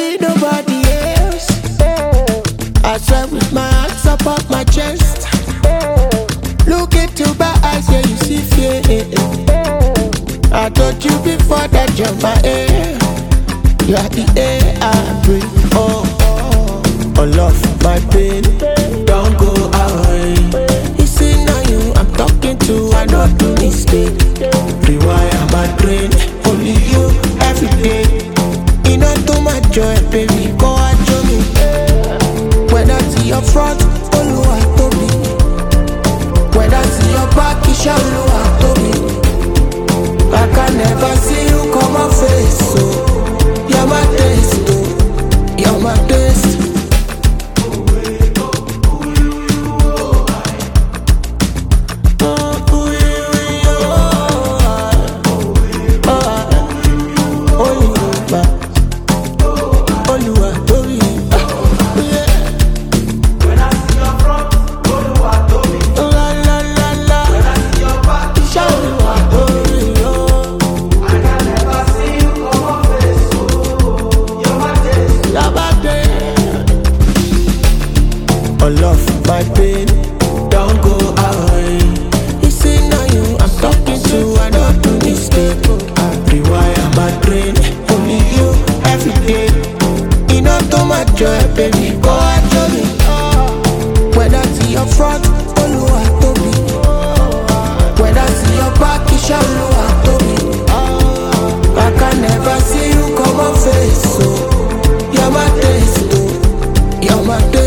ain't nobody else. I swear with my hands up on my chest. Look into my eyes, yeah, you see fear. I told you before that you're my air. You are the air I breathe. Oh, love, my pain, don't go away. You see now you I'm talking to, I don't do mistake. Rewire my brain, only you every day. You know too much joy, baby, go and show me. When I see your front, all I told me. When I see your back, you shall know I told me. I can never see you come on face, so you're my taste, oh, you're my taste. Love, my pain, don't go away. You see now you I'm talking to, I don't do mistake. I rewire my brain, only you every day. You know too much joy, baby, go and show me. When I see your front, all I told me. When I see your back, you shall know I told me. I can never see you come on face, so you're my taste, oh, you're my taste.